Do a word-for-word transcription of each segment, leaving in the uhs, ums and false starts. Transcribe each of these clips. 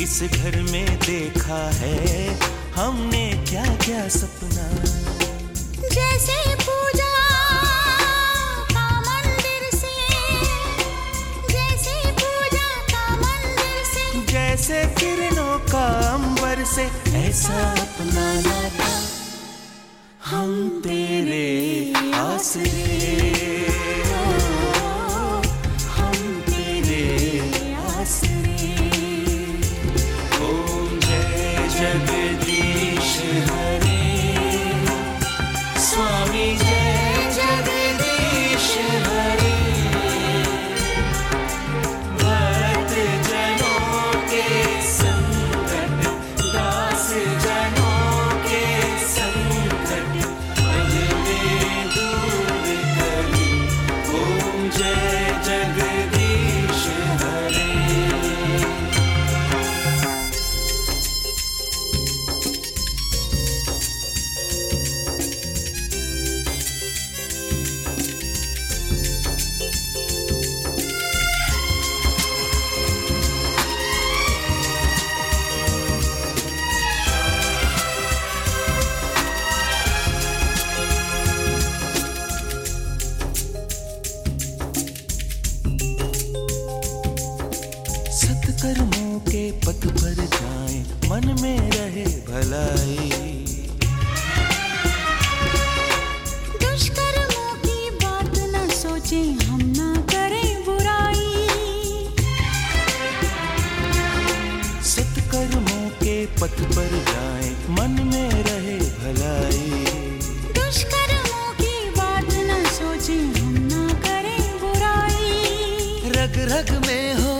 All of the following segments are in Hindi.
इस घर में देखा है हमने क्या क्या सपना। जैसे पूजा का मंदिर से, जैसे पूजा का मंदिर से, जैसे किरणों का अंबर से, ऐसा अपना नाता हम तेरे आसरे, हम तेरे आसरे। ओम जय जगदीश हरे, स्वामी जय जगदीश हरे। भक्त जनों के संकट, दास जनों के संकट, पल में दूर करी। ओम जय जगदीश हरे। सत्कर्मों के पथ पर जाएं, मन में रहे भलाई। दुष्कर्मों की बात न सोचें, हम ना करें बुराई। सत्कर्मों के पथ पर जाएं, मन में रहे भलाई। दुष्कर्मों की बात न सोचें, हम ना करें बुराई। रग रग में हो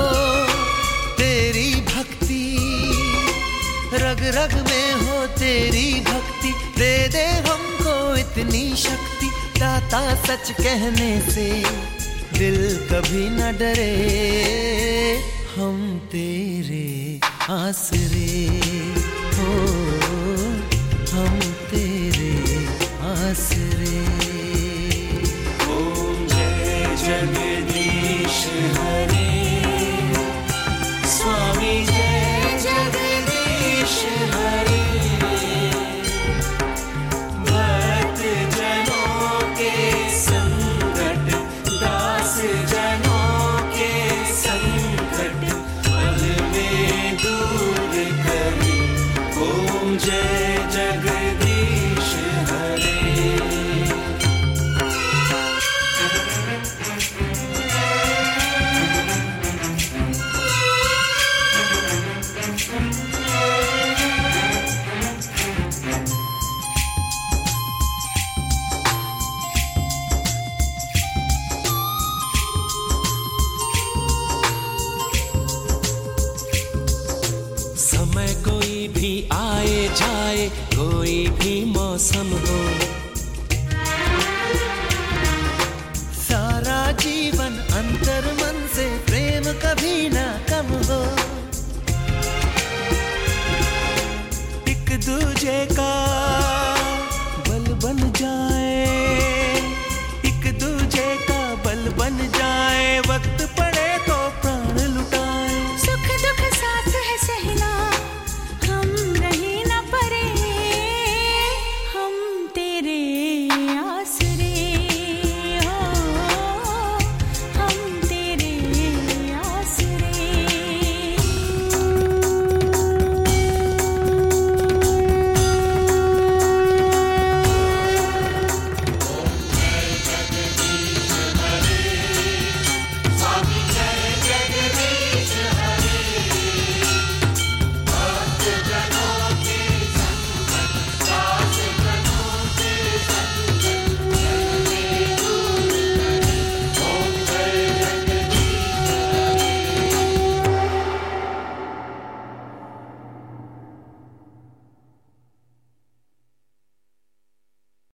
तेरी भक्ति, रग रग में हो तेरी भक्ति, दे दे हमको इतनी शक्ति। दाता सच कहने से दिल कभी न डरे, हम तेरे आसरे हो, हम तेरे आसरे। ओम जय जगदीश हरे, स्वामी जय जगदीश हरे। भक्त जनों के संकट, दास जनों के संकट, पल में दूर करी। ओम जय जगदीश हरे। समय कोई भी आए जाए, कोई भी मौसम हो,